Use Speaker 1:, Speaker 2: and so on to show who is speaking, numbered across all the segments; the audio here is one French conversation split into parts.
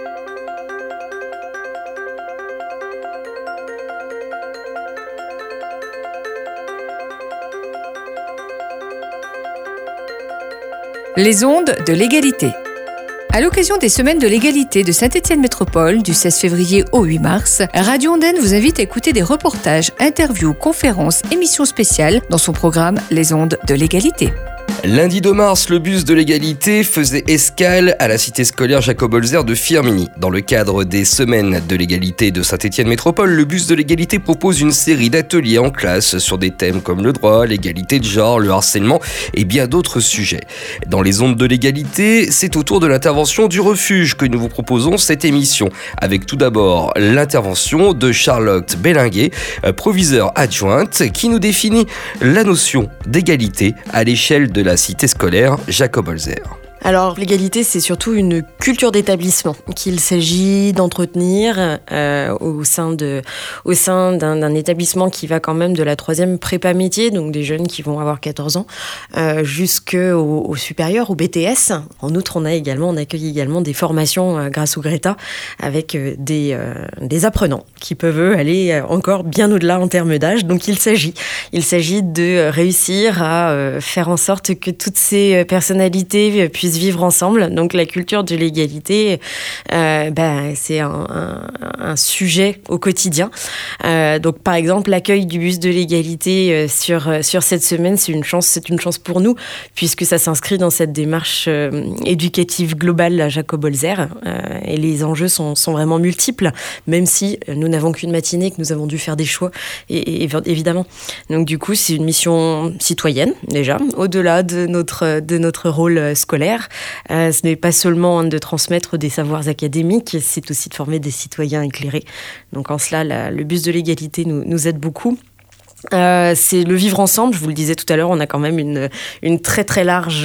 Speaker 1: Les ondes de l'égalité. À l'occasion des semaines de l'égalité de Saint-Étienne Métropole du 16 février au 8 mars, Radio Ondaine vous invite à écouter des reportages, interviews, conférences, émissions spéciales dans son programme Les ondes de l'égalité.
Speaker 2: Lundi 2 mars, le bus de l'égalité faisait escale à la cité scolaire Jacob-Holzer de Firminy. Dans le cadre des semaines de l'égalité de Saint-Étienne Métropole, le bus de l'égalité propose une série d'ateliers en classe sur des thèmes comme le droit, l'égalité de genre, le harcèlement et bien d'autres sujets. Dans les ondes de l'égalité, c'est au tour de l'intervention du refuge que nous vous proposons cette émission, avec tout d'abord l'intervention de Charlotte Bellinguet, proviseure adjointe, qui nous définit la notion d'égalité à l'échelle de la cité scolaire Jacob-Holzer.
Speaker 3: Alors, l'égalité, c'est surtout une culture d'établissement qu'il s'agit d'entretenir au sein d'un établissement qui va quand même de la 3e prépa métier, donc des jeunes qui vont avoir 14 ans, jusqu'au supérieur, au BTS. En outre, on accueille également des formations grâce au Greta avec des apprenants qui peuvent eux, aller encore bien au-delà en termes d'âge. Donc, il s'agit de réussir à faire en sorte que toutes ces personnalités puissent vivre ensemble. Donc la culture de l'égalité, c'est un sujet au quotidien. Donc par exemple, l'accueil du bus de l'égalité sur cette semaine, c'est une chance pour nous, puisque ça s'inscrit dans cette démarche éducative globale à Jacob-Holzer. Et les enjeux sont vraiment multiples, même si nous n'avons qu'une matinée, que nous avons dû faire des choix, et évidemment. Donc du coup, c'est une mission citoyenne, déjà, au-delà de notre rôle scolaire. Ce n'est pas seulement de transmettre des savoirs académiques, c'est aussi de former des citoyens éclairés. Donc en cela, le bus de l'égalité nous aide beaucoup. C'est le vivre ensemble, je vous le disais tout à l'heure, on a quand même une très très large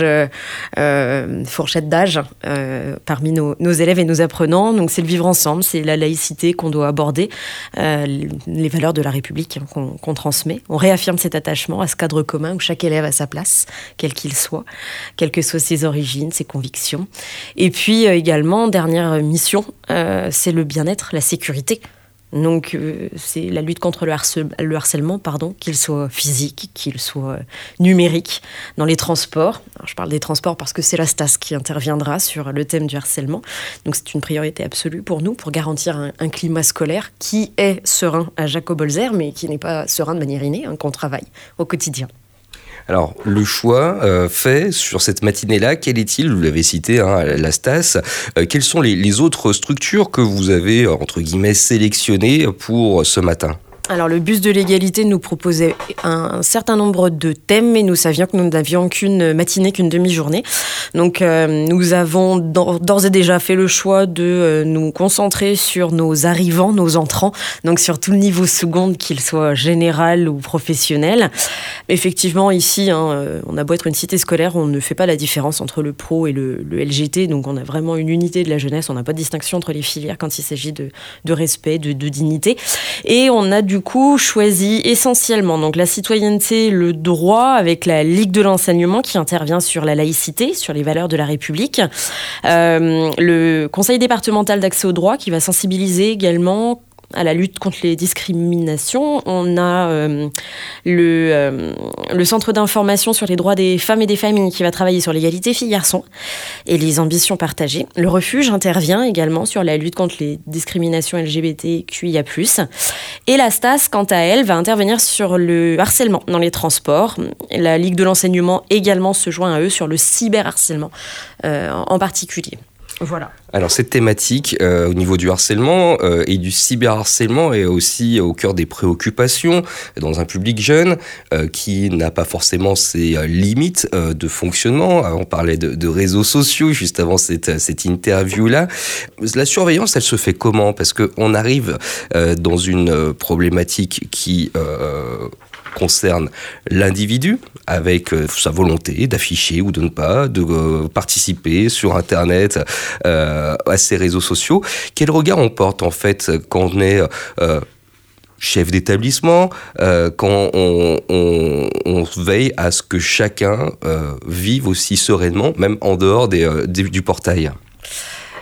Speaker 3: fourchette d'âge parmi nos élèves et nos apprenants. Donc c'est le vivre ensemble, c'est la laïcité qu'on doit aborder, les valeurs de la République qu'on transmet. On réaffirme cet attachement à ce cadre commun où chaque élève a sa place, quel qu'il soit, quelles que soient ses origines, ses convictions. Et puis également, dernière mission, c'est le bien-être, la sécurité. Donc c'est la lutte contre le harcèlement, qu'il soit physique, qu'il soit numérique, dans les transports. Alors, je parle des transports parce que c'est la STAS qui interviendra sur le thème du harcèlement. Donc c'est une priorité absolue pour nous, pour garantir un climat scolaire qui est serein à Jacob-Holzer, mais qui n'est pas serein de manière innée, qu'on travaille au quotidien.
Speaker 2: Alors, le choix fait sur cette matinée-là, quel est-il ? Vous l'avez cité, la STAS. Quelles sont les autres structures que vous avez, entre guillemets, sélectionnées pour ce matin ?
Speaker 3: Alors, le bus de l'égalité nous proposait un certain nombre de thèmes, mais nous savions que nous n'avions qu'une matinée, qu'une demi-journée. Donc, nous avons d'ores et déjà fait le choix de nous concentrer sur nos arrivants, nos entrants, donc sur tout le niveau seconde, qu'il soit général ou professionnel. Effectivement, ici, on a beau être une cité scolaire, on ne fait pas la différence entre le pro et le LGT, donc on a vraiment une unité de la jeunesse, on n'a pas de distinction entre les filières quand il s'agit de respect, de dignité. Et on a du coup choisi essentiellement donc la citoyenneté, le droit, avec la Ligue de l'enseignement qui intervient sur la laïcité, sur les valeurs de la République. Le Conseil départemental d'accès au droit qui va sensibiliser également à la lutte contre les discriminations. On a le centre d'information sur les droits des femmes et des familles qui va travailler sur l'égalité filles-garçons et les ambitions partagées. Le refuge intervient également sur la lutte contre les discriminations LGBTQIA+. Et la STAS, quant à elle, va intervenir sur le harcèlement dans les transports. La Ligue de l'enseignement également se joint à eux sur le cyberharcèlement en particulier. Voilà.
Speaker 2: Alors cette thématique au niveau du harcèlement et du cyberharcèlement est aussi au cœur des préoccupations dans un public jeune qui n'a pas forcément ses limites de fonctionnement. On parlait de réseaux sociaux juste avant cette interview-là. La surveillance, elle se fait comment ? Parce qu'on arrive dans une problématique qui concerne l'individu avec sa volonté d'afficher ou de ne pas, de participer sur Internet à ces réseaux sociaux. Quel regard on porte en fait quand on est chef d'établissement, quand on veille à ce que chacun vive aussi sereinement, même en dehors du portail ?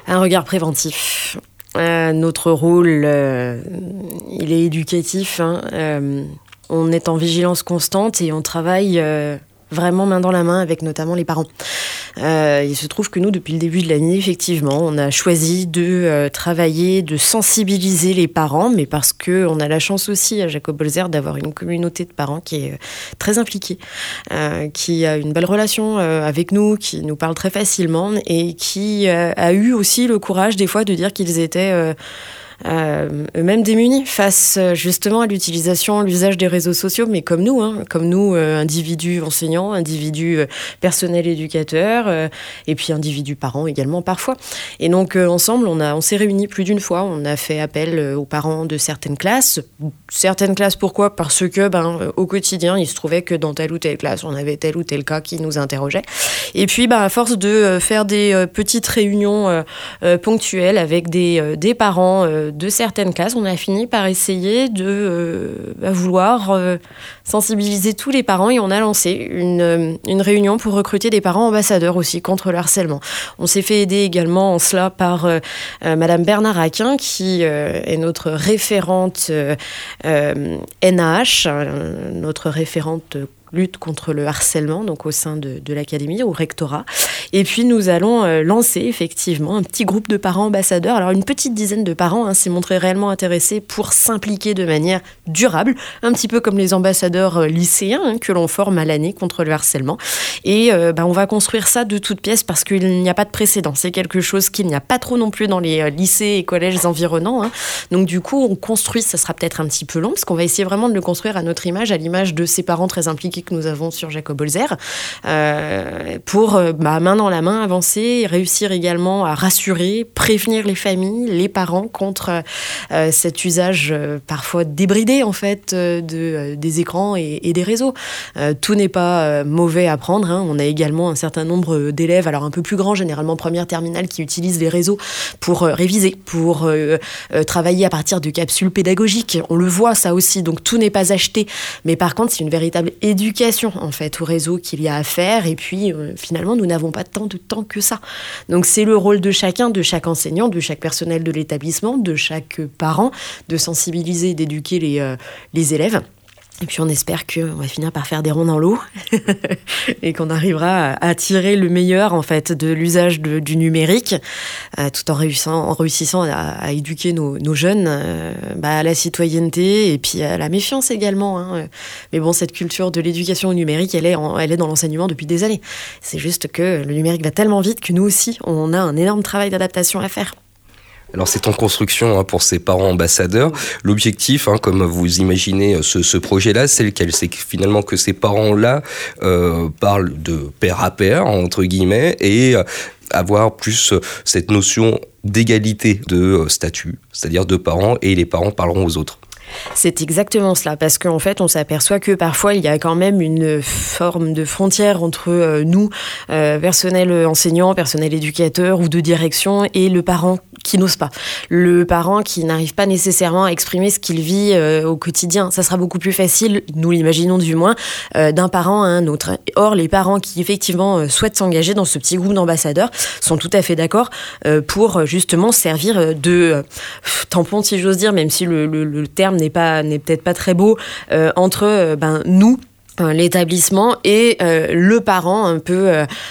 Speaker 3: Un regard préventif. Notre rôle, il est éducatif. On est en vigilance constante et on travaille vraiment main dans la main avec notamment les parents. Il se trouve que nous, depuis le début de l'année, effectivement, on a choisi de travailler, de sensibiliser les parents, mais parce qu'on a la chance aussi à Jacob Holzer d'avoir une communauté de parents qui est très impliquée, qui a une belle relation avec nous, qui nous parle très facilement et qui a eu aussi le courage des fois de dire qu'ils étaient eux-mêmes démunis face justement à l'usage des réseaux sociaux, mais comme nous, individus enseignants, individus personnels éducateurs, et puis individus parents également parfois. Et donc ensemble, on s'est réunis plus d'une fois, on a fait appel aux parents de certaines classes. Certaines classes, pourquoi ? Parce que au quotidien, il se trouvait que dans telle ou telle classe, on avait tel ou tel cas qui nous interrogeait. Et puis à force de faire des petites réunions ponctuelles avec des parents de certaines classes, on a fini par essayer de vouloir sensibiliser tous les parents et on a lancé une réunion pour recruter des parents ambassadeurs aussi contre le harcèlement. On s'est fait aider également en cela par Madame Bernard Aquin qui est notre référente NAH, notre référente lutte contre le harcèlement, donc au sein de l'académie, au rectorat. Et puis nous allons lancer effectivement un petit groupe de parents ambassadeurs. Alors une petite dizaine de parents s'est montré réellement intéressés pour s'impliquer de manière durable, un petit peu comme les ambassadeurs lycéens que l'on forme à l'année contre le harcèlement. Et on va construire ça de toutes pièces parce qu'il n'y a pas de précédent. C'est quelque chose qu'il n'y a pas trop non plus dans les lycées et collèges environnants. Donc du coup, on construit, ça sera peut-être un petit peu long parce qu'on va essayer vraiment de le construire à notre image, à l'image de ces parents très impliqués que nous avons sur Jacob Holzer, pour main dans la main avancer et réussir également à rassurer, prévenir les familles, les parents contre cet usage parfois débridé en fait des écrans et des réseaux. Tout n'est pas mauvais à prendre. On a également un certain nombre d'élèves, alors un peu plus grands, généralement première terminale, qui utilisent les réseaux pour réviser, pour travailler à partir de capsules pédagogiques. On le voit ça aussi, donc tout n'est pas acheté. Mais par contre, c'est une véritable éducation en fait au réseau qu'il y a à faire et puis finalement nous n'avons pas tant de temps que ça. Donc c'est le rôle de chacun, de chaque enseignant, de chaque personnel de l'établissement, de chaque parent de sensibiliser et d'éduquer les élèves. Et puis on espère qu'on va finir par faire des ronds dans l'eau et qu'on arrivera à tirer le meilleur en fait de l'usage du numérique, tout en réussissant à éduquer nos jeunes à la citoyenneté et puis à la méfiance également. Mais bon, cette culture de l'éducation au numérique, elle est dans l'enseignement depuis des années. C'est juste que le numérique va tellement vite que nous aussi, on a un énorme travail d'adaptation à faire.
Speaker 2: Alors c'est en construction pour ces parents ambassadeurs. L'objectif, comme vous imaginez ce projet-là, c'est lequel ? C'est que finalement que ces parents-là parlent de pair à pair, entre guillemets, et avoir plus cette notion d'égalité de statut, c'est-à-dire deux parents, et les parents parleront aux autres.
Speaker 3: C'est exactement cela, parce qu'en fait, on s'aperçoit que parfois, il y a quand même une forme de frontière entre nous, personnel enseignant, personnel éducateur ou de direction, et le parent qui n'ose pas. Le parent qui n'arrive pas nécessairement à exprimer ce qu'il vit au quotidien. Ça sera beaucoup plus facile, nous l'imaginons du moins, d'un parent à un autre. Or, les parents qui effectivement souhaitent s'engager dans ce petit groupe d'ambassadeurs sont tout à fait d'accord pour justement servir de tampon, si j'ose dire, même si le terme n'est peut-être pas très beau, entre nous, l'établissement, et le parent un peu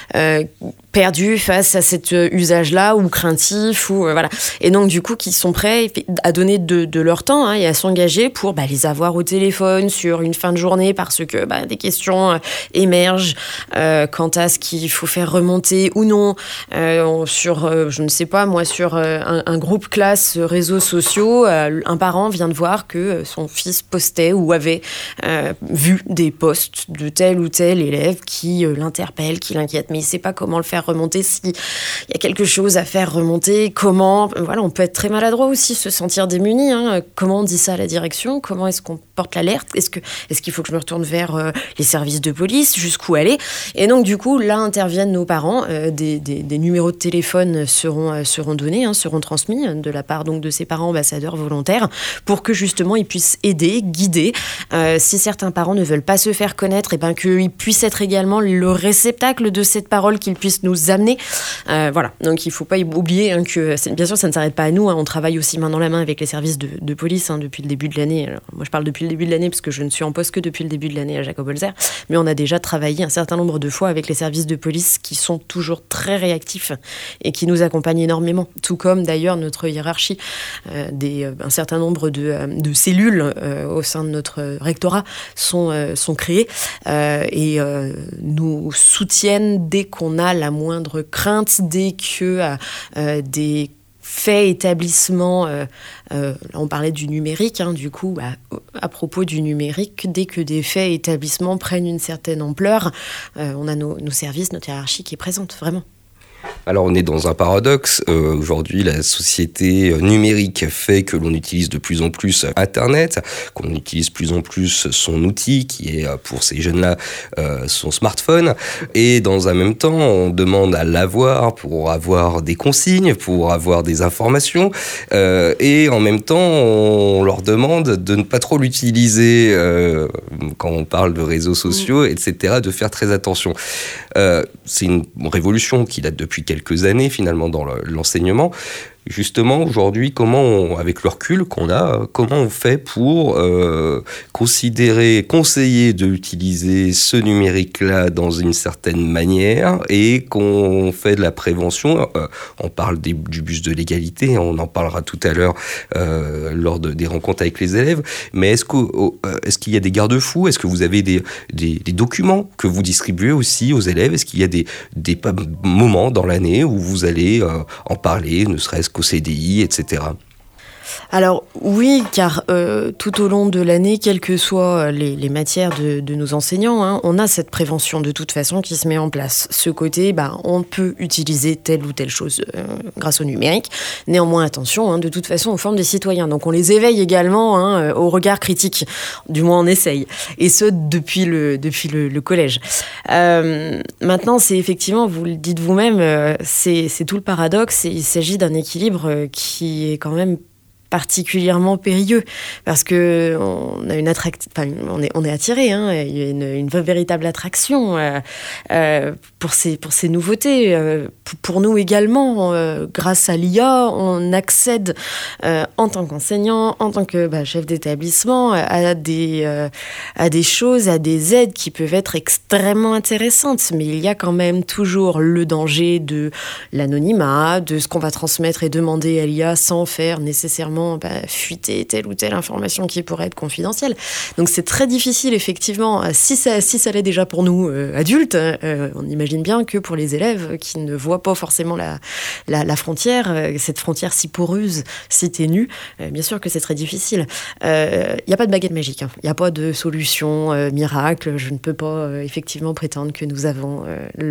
Speaker 3: perdus face à cet usage-là, ou craintifs, ou voilà. Et donc, du coup, qui sont prêts à donner de leur temps et à s'engager pour les avoir au téléphone sur une fin de journée parce que des questions émergent quant à ce qu'il faut faire remonter ou non sur, je ne sais pas, moi, sur un groupe classe réseaux sociaux, un parent vient de voir que son fils postait ou avait vu des posts de tel ou tel élève qui l'interpelle, qui l'inquiète, mais il ne sait pas comment le faire remonter, s'il y a quelque chose à faire remonter, comment, voilà, on peut être très maladroit aussi, se sentir démuni, comment on dit ça à la direction, comment est-ce qu'on porte l'alerte, est-ce qu'il faut que je me retourne vers les services de police, jusqu'où aller, et donc du coup, là interviennent nos parents, des numéros de téléphone seront donnés, seront transmis de la part donc de ces parents ambassadeurs volontaires, pour que justement ils puissent aider, guider, si certains parents ne veulent pas se faire connaître, et qu'ils puissent être également le réceptacle de cette parole, qu'ils puissent nous nous amener. Voilà, donc il ne faut pas oublier que, bien sûr, ça ne s'arrête pas à nous. On travaille aussi main dans la main avec les services de police depuis le début de l'année. Alors, moi, je parle depuis le début de l'année parce que je ne suis en poste que depuis le début de l'année à Jacob-Holzer, mais on a déjà travaillé un certain nombre de fois avec les services de police qui sont toujours très réactifs et qui nous accompagnent énormément, tout comme d'ailleurs notre hiérarchie. Un certain nombre de cellules au sein de notre rectorat sont créées et nous soutiennent dès qu'on a la moindre crainte, dès que des faits, établissements, on parlait du numérique, du coup, à propos du numérique, dès que des faits, établissements prennent une certaine ampleur, on a nos services, notre hiérarchie qui est présente, vraiment.
Speaker 2: Alors on est dans un paradoxe. Aujourd'hui, la société numérique fait que l'on utilise de plus en plus Internet, qu'on utilise de plus en plus son outil, qui est pour ces jeunes-là son smartphone. Et dans un même temps, on demande à l'avoir pour avoir des consignes, pour avoir des informations. Et en même temps, on leur demande de ne pas trop l'utiliser quand on parle de réseaux sociaux, etc., de faire très attention. C'est une révolution qui date depuis quelques années finalement dans l'enseignement. Justement, aujourd'hui, avec le recul qu'on a, comment on fait pour conseiller d'utiliser ce numérique-là dans une certaine manière et qu'on fait de la prévention. On parle du bus de l'égalité, on en parlera tout à l'heure lors des rencontres avec les élèves, mais est-ce qu'il y a des garde-fous? Est-ce que vous avez des documents que vous distribuez aussi aux élèves? Est-ce qu'il y a des moments dans l'année où vous allez en parler, ne serait-ce qu'au CDI, etc.
Speaker 3: Alors oui, car tout au long de l'année, quelles que soient les matières de nos enseignants, on a cette prévention de toute façon qui se met en place. Ce côté, on peut utiliser telle ou telle chose grâce au numérique. Néanmoins, attention, de toute façon, on forme des citoyens. Donc on les éveille également au regard critique. Du moins, on essaye. Et ce, depuis le collège. Maintenant, c'est effectivement, vous le dites vous-même, c'est tout le paradoxe. Et il s'agit d'un équilibre qui est quand même particulièrement périlleux parce que on a on est attiré, il y a une véritable attraction pour ces nouveautés. Pour nous également, grâce à l'IA, on accède en tant qu'enseignant, en tant que chef d'établissement à des choses, à des aides qui peuvent être extrêmement intéressantes. Mais il y a quand même toujours le danger de l'anonymat, de ce qu'on va transmettre et demander à l'IA sans faire nécessairement fuiter telle ou telle information qui pourrait être confidentielle. Donc c'est très difficile effectivement, si ça l'est déjà pour nous adultes, on imagine bien que pour les élèves qui ne voient pas forcément la frontière, cette frontière si poreuse, si ténue, bien sûr que c'est très difficile. Il n'y a pas de baguette magique, il n'y a pas de solution miracle, je ne peux pas effectivement prétendre que nous avons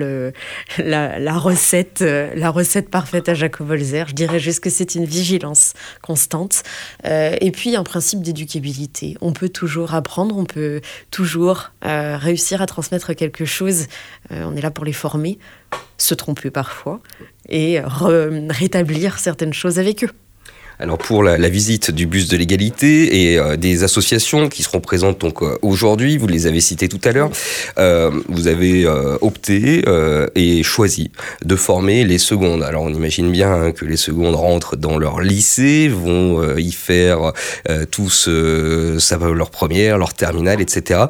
Speaker 3: la recette parfaite à Jacob-Holzer. Je dirais juste que c'est une vigilance constante. Et puis un principe d'éducabilité. On peut toujours apprendre, on peut toujours réussir à transmettre quelque chose. On est là pour les former, se tromper parfois et rétablir certaines choses avec eux.
Speaker 2: Alors pour la visite du bus de l'égalité et des associations qui seront présentes donc aujourd'hui, vous les avez citées tout à l'heure, vous avez opté et choisi de former les secondes. Alors on imagine bien que les secondes rentrent dans leur lycée, vont y faire tous leur première, leur terminale, etc.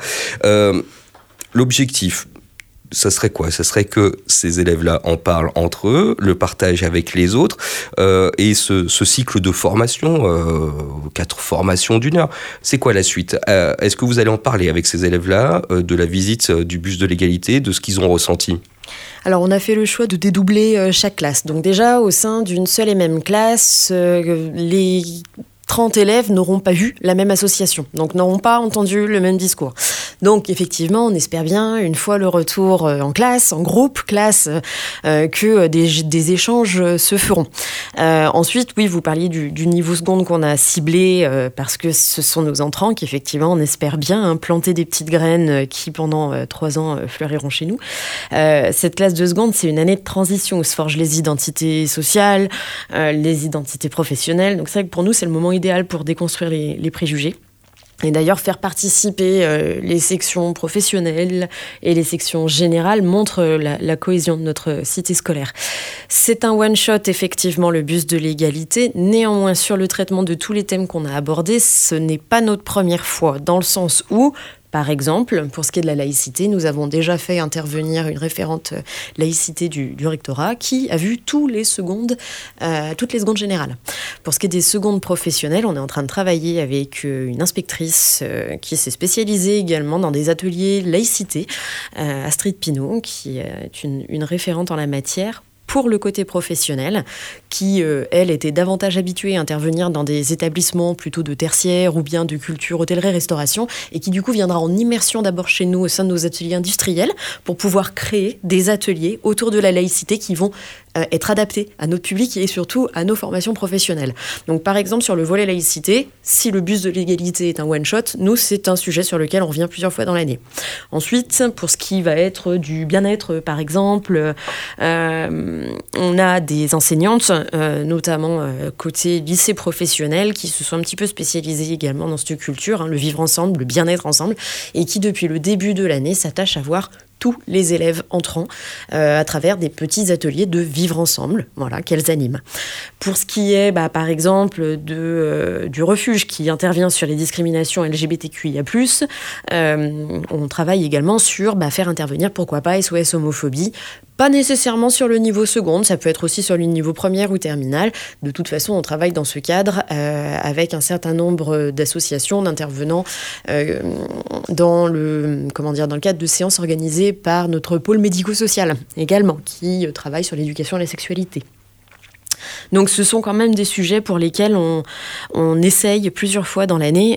Speaker 2: L'objectif, ça serait quoi? Ça serait que ces élèves-là en parlent entre eux, le partagent avec les autres, et ce cycle de formation, 4 formations d'1 heure, c'est quoi la suite? Est-ce que vous allez en parler avec ces élèves-là, de la visite du bus de l'égalité, de ce qu'ils ont ressenti?
Speaker 3: Alors, on a fait le choix de dédoubler chaque classe. Donc déjà, au sein d'une seule et même classe, les 30 élèves n'auront pas vu la même association, donc n'auront pas entendu le même discours. Donc effectivement, on espère bien, une fois le retour en classe, en groupe classe, que des échanges se feront. Ensuite, oui, vous parliez du niveau seconde qu'on a ciblé, parce que ce sont nos entrants qui, effectivement, on espère bien planter des petites graines qui, pendant 3 ans, fleuriront chez nous. Cette classe de seconde, c'est une année de transition où se forgent les identités sociales, les identités professionnelles. Donc c'est vrai que pour nous, c'est le moment idéal pour déconstruire les préjugés. Et d'ailleurs, faire participer les sections professionnelles et les sections générales montre la cohésion de notre cité scolaire. C'est un one-shot, effectivement, le bus de l'égalité. Néanmoins, sur le traitement de tous les thèmes qu'on a abordés, ce n'est pas notre première fois, dans le sens où, par exemple, pour ce qui est de la laïcité, nous avons déjà fait intervenir une référente laïcité du rectorat qui a vu toutes les secondes générales. Pour ce qui est des secondes professionnelles, on est en train de travailler avec une inspectrice qui s'est spécialisée également dans des ateliers laïcité, Astrid Pinault, qui est une référente en la matière, pour le côté professionnel, qui, elle, était davantage habituée à intervenir dans des établissements plutôt de tertiaire ou bien de culture, hôtellerie, restauration, et qui, du coup, viendra en immersion d'abord chez nous au sein de nos ateliers industriels pour pouvoir créer des ateliers autour de la laïcité qui vont être adaptés à notre public et surtout à nos formations professionnelles. Donc, par exemple, sur le volet laïcité, si le bus de l'égalité est un one-shot, nous, c'est un sujet sur lequel on revient plusieurs fois dans l'année. Ensuite, pour ce qui va être du bien-être, par exemple, on a des enseignantes, notamment côté lycée professionnel, qui se sont un petit peu spécialisées également dans cette culture, le vivre ensemble, le bien-être ensemble, et qui, depuis le début de l'année, s'attachent à voir tous les élèves entrants à travers des petits ateliers de vivre ensemble, voilà, qu'elles animent. Pour ce qui est, par exemple, du refuge qui intervient sur les discriminations LGBTQIA+, on travaille également sur faire intervenir, pourquoi pas, SOS homophobie, pas nécessairement sur le niveau seconde, ça peut être aussi sur le niveau première ou terminale. De toute façon, on travaille dans ce cadre avec un certain nombre d'associations, d'intervenants dans le cadre de séances organisées par notre pôle médico-social également, qui travaille sur l'éducation et la sexualité. Donc ce sont quand même des sujets pour lesquels on essaye plusieurs fois dans l'année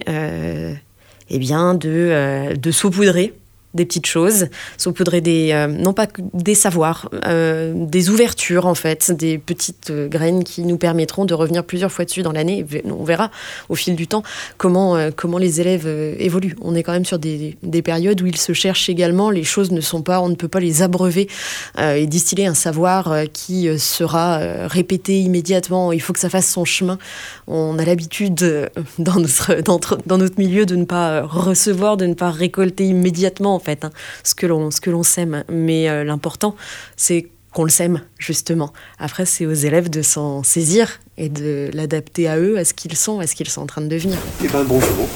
Speaker 3: de saupoudrer des petites choses, saupoudrer non pas des savoirs, des ouvertures en fait, des petites graines qui nous permettront de revenir plusieurs fois dessus dans l'année. On verra au fil du temps comment les élèves évoluent. On est quand même sur des périodes où ils se cherchent également, les choses on ne peut pas les abreuver et distiller un savoir qui sera répété immédiatement. Il faut que ça fasse son chemin. On a l'habitude dans notre milieu de ne pas recevoir, de ne pas récolter immédiatement en fait, ce que l'on sème. Mais l'important, c'est qu'on le sème, justement. Après, c'est aux élèves de s'en saisir et de l'adapter à eux, à ce qu'ils sont en train de devenir.
Speaker 4: Bonjour.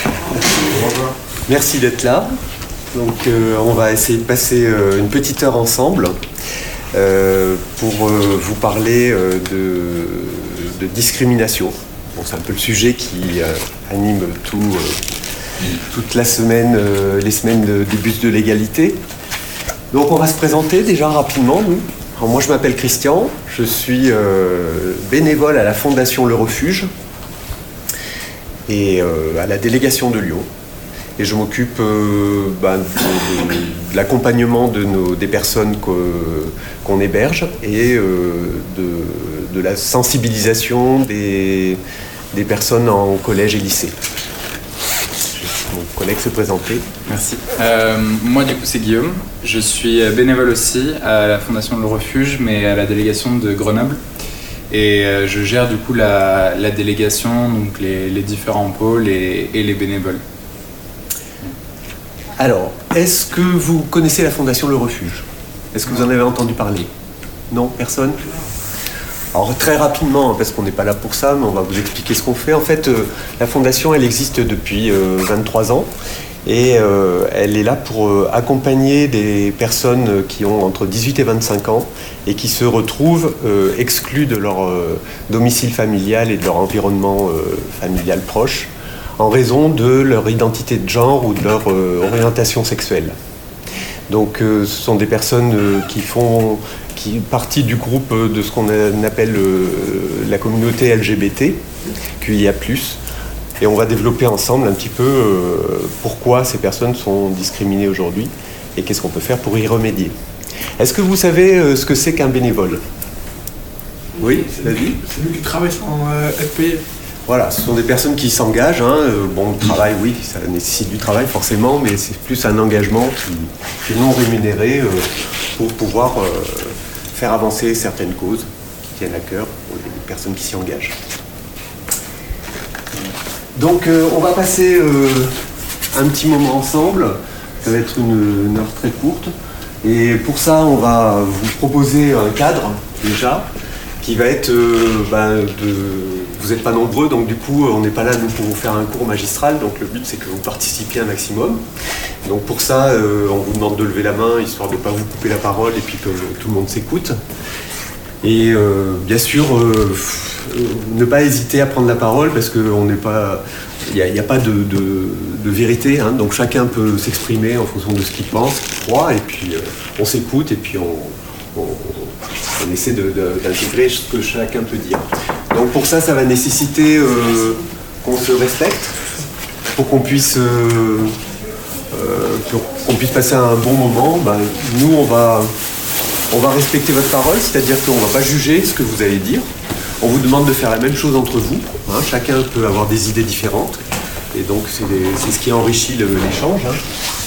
Speaker 4: Merci d'être là. Donc, on va essayer de passer une petite heure ensemble pour vous parler de discrimination. Bon, c'est un peu le sujet qui anime toute la semaine, les semaines des bus de l'égalité. Donc on va se présenter déjà rapidement, nous. Alors, moi je m'appelle Christian, je suis bénévole à la Fondation Le Refuge et à la délégation de Lyon. Et je m'occupe de l'accompagnement des personnes qu'on héberge et de la sensibilisation des personnes en collège et lycée. Mon collègue se présenter.
Speaker 5: Merci. Moi, du coup, c'est Guillaume. Je suis bénévole aussi à la Fondation Le Refuge, mais à la délégation de Grenoble. Et je gère du coup la délégation, donc les différents pôles et les bénévoles.
Speaker 4: Alors, est-ce que vous connaissez la Fondation Le Refuge ? Est-ce que vous en avez entendu parler ? Non ? Personne ? Alors très rapidement, parce qu'on n'est pas là pour ça, mais on va vous expliquer ce qu'on fait. En fait, la Fondation, elle existe depuis 23 ans et elle est là pour accompagner des personnes qui ont entre 18 et 25 ans et qui se retrouvent exclues de leur domicile familial et de leur environnement familial proche en raison de leur identité de genre ou de leur orientation sexuelle. Donc ce sont des personnes qui font partie du groupe de ce qu'on appelle la communauté LGBT, QIA+. Et on va développer ensemble un petit peu pourquoi ces personnes sont discriminées aujourd'hui et qu'est-ce qu'on peut faire pour y remédier. Est-ce que vous savez ce que c'est qu'un bénévole ? Oui, vas-y.
Speaker 6: C'est lui qui travaille sans être payé.
Speaker 4: Voilà, ce sont des personnes qui s'engagent. Le travail, oui, ça nécessite du travail forcément, mais c'est plus un engagement qui est non rémunéré pour pouvoir faire avancer certaines causes qui tiennent à cœur pour les personnes qui s'y engagent. Donc on va passer un petit moment ensemble. Ça va être une heure très courte. Et pour ça, on va vous proposer un cadre déjà qui va être vous n'êtes pas nombreux, donc du coup on n'est pas là nous pour vous faire un cours magistral, donc le but c'est que vous participiez un maximum. Donc pour ça on vous demande de lever la main histoire de ne pas vous couper la parole et puis que tout le monde s'écoute. Et bien sûr ne pas hésiter à prendre la parole parce qu'on n'est pas, il n'y a pas de vérité, hein, donc chacun peut s'exprimer en fonction de ce qu'il pense, qu'il croit, et puis on s'écoute et puis on essaie d'intégrer ce que chacun peut dire. Donc pour ça, ça va nécessiter qu'on se respecte, pour qu'on puisse passer un bon moment. Nous, on va respecter votre parole, c'est-à-dire qu'on ne va pas juger ce que vous allez dire. On vous demande de faire la même chose entre vous. Hein, chacun peut avoir des idées différentes. Et donc c'est ce qui enrichit l'échange. Hein.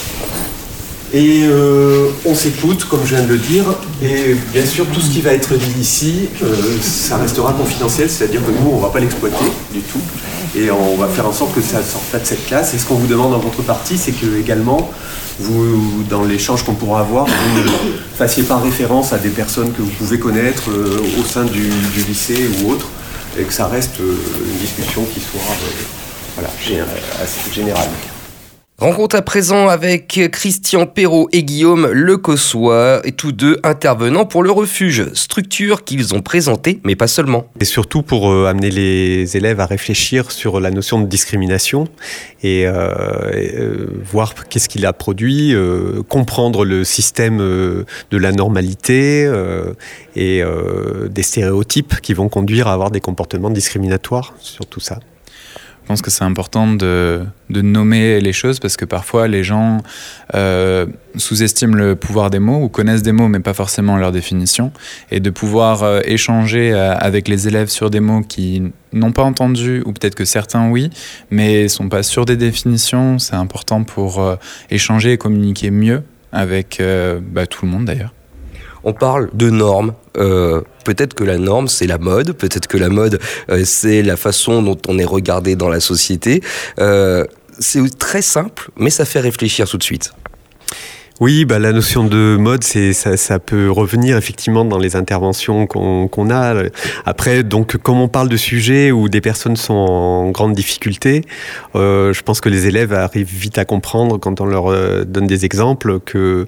Speaker 4: Et on s'écoute, comme je viens de le dire, et bien sûr tout ce qui va être dit ici, ça restera confidentiel, c'est-à-dire que nous on ne va pas l'exploiter du tout, et on va faire en sorte que ça ne sorte pas de cette classe. Et ce qu'on vous demande en contrepartie, c'est que également, vous, dans l'échange qu'on pourra avoir, vous ne fassiez pas référence à des personnes que vous pouvez connaître au sein du lycée ou autre, et que ça reste une discussion qui soit assez générale.
Speaker 2: Rencontre à présent avec Christian Perrault et Guillaume Lecossois, et tous deux intervenants pour le refuge, structure qu'ils ont présentée, mais pas seulement.
Speaker 7: Et surtout pour amener les élèves à réfléchir sur la notion de discrimination et voir qu'est-ce qu'il a produit, comprendre le système de la normalité et des stéréotypes qui vont conduire à avoir des comportements discriminatoires sur tout ça.
Speaker 5: Je pense que c'est important de nommer les choses parce que parfois les gens sous-estiment le pouvoir des mots ou connaissent des mots mais pas forcément leur définition, et de pouvoir échanger avec les élèves sur des mots qui n'ont pas entendu, ou peut-être que certains oui, mais sont pas sûrs des définitions. C'est important pour échanger et communiquer mieux avec tout le monde d'ailleurs.
Speaker 2: On parle de normes. Peut-être que la norme, c'est la mode. Peut-être que la mode, c'est la façon dont on est regardé dans la société. C'est très simple, mais ça fait réfléchir tout de suite.
Speaker 7: Oui, la notion de mode, ça peut revenir effectivement dans les interventions qu'on a. Après, donc, comme on parle de sujets où des personnes sont en grande difficulté, je pense que les élèves arrivent vite à comprendre quand on leur donne des exemples que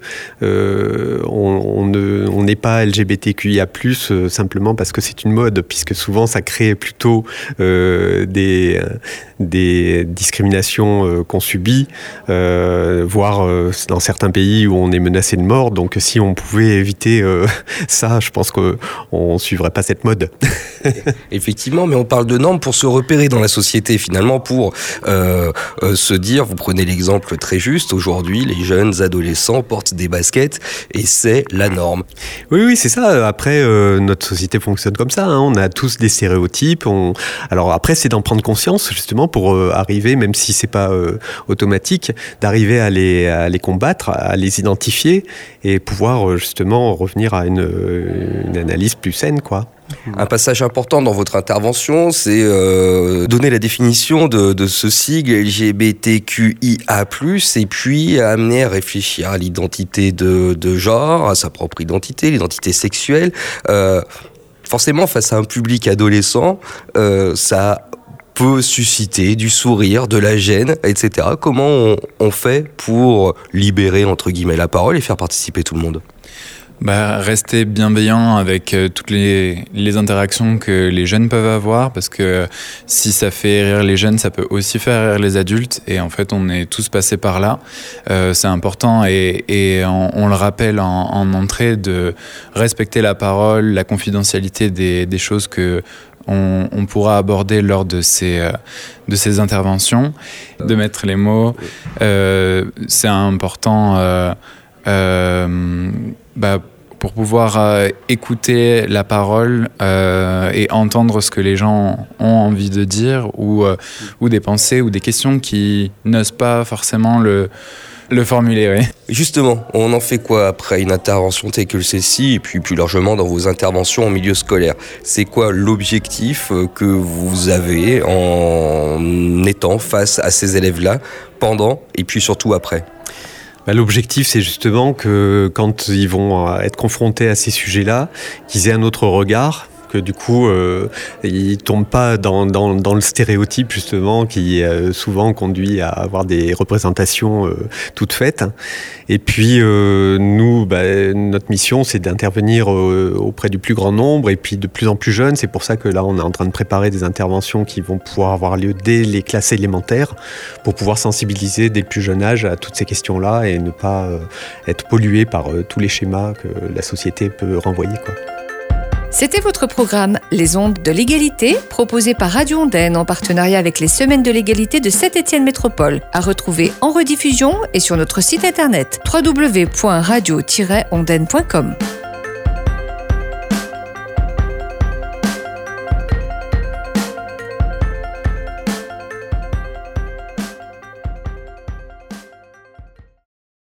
Speaker 7: on n'est pas LGBTQIA+, simplement parce que c'est une mode, puisque souvent ça crée plutôt des discriminations qu'on subit, voire dans certains pays où on est menacé de mort. Donc si on pouvait éviter ça, je pense qu'on ne suivrait pas cette mode.
Speaker 2: Effectivement, mais on parle de normes pour se repérer dans la société, finalement, pour se dire, vous prenez l'exemple très juste, aujourd'hui les jeunes adolescents portent des baskets et c'est la norme.
Speaker 7: Oui, c'est ça. Après, notre société fonctionne comme ça, hein. On a tous des stéréotypes. Alors après, c'est d'en prendre conscience justement pour arriver, même si c'est pas automatique, d'arriver à les combattre, à les identifier et pouvoir justement revenir à une analyse plus saine, quoi.
Speaker 2: Un passage important dans votre intervention, c'est donner la définition de ce sigle LGBTQIA+, et puis amener à réfléchir à l'identité de genre, à sa propre identité, l'identité sexuelle. Forcément, face à un public adolescent, ça peut susciter du sourire, de la gêne, etc. Comment on fait pour libérer, entre guillemets, la parole et faire participer tout le monde ?
Speaker 5: Rester bienveillant avec toutes les interactions que les jeunes peuvent avoir, parce que si ça fait rire les jeunes, ça peut aussi faire rire les adultes, et en fait on est tous passés par là. C'est important et on le rappelle en entrée, de respecter la parole, la confidentialité des choses que on pourra aborder lors de ces interventions, de mettre les mots. C'est important pour pouvoir écouter la parole et entendre ce que les gens ont envie de dire, ou des pensées ou des questions qui n'osent pas forcément Le formuler, oui.
Speaker 2: Justement, on en fait quoi après une intervention telle que celle-ci, et puis plus largement dans vos interventions en milieu scolaire? C'est quoi l'objectif que vous avez en étant face à ces élèves-là, pendant et puis surtout après?
Speaker 7: L'objectif, c'est justement que quand ils vont être confrontés à ces sujets-là, qu'ils aient un autre regard, que du coup, ils ne tombent pas dans le stéréotype, justement, qui souvent conduit à avoir des représentations toutes faites. Et puis, nous, notre mission, c'est d'intervenir auprès du plus grand nombre et puis de plus en plus jeunes. C'est pour ça que là, on est en train de préparer des interventions qui vont pouvoir avoir lieu dès les classes élémentaires pour pouvoir sensibiliser dès le plus jeune âge à toutes ces questions-là et ne pas être pollué par tous les schémas que la société peut renvoyer, quoi.
Speaker 1: C'était votre programme Les Ondes de l'égalité, proposé par Radio Ondaine en partenariat avec les Semaines de l'égalité de Saint-Étienne Métropole, à retrouver en rediffusion et sur notre site internet www.radio-ondaine.com.